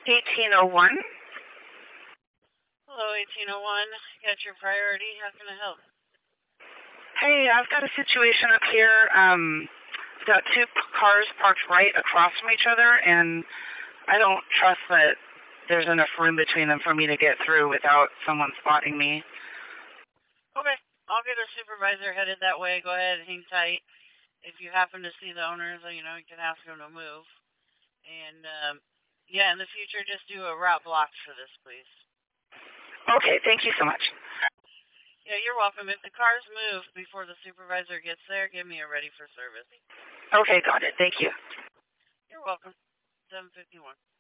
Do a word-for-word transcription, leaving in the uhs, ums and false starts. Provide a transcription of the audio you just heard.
eighteen oh one. Hello, eighteen oh one. Got your priority. How can I help? Hey, I've got a situation up here. Um, I've got two p- cars parked right across from each other, and I don't trust that there's enough room between them for me to get through without someone spotting me. Okay, I'll get a supervisor headed that way. Go ahead, hang tight. If you happen to see the owners, you know, you can ask them to move. And, um, yeah, in the future, just do a route block for this, please. Okay, thank you so much. Yeah, you're welcome. If the cars move before the supervisor gets there, give me a ready for service. Okay, got it. Thank you. You're welcome. seven fifty-one.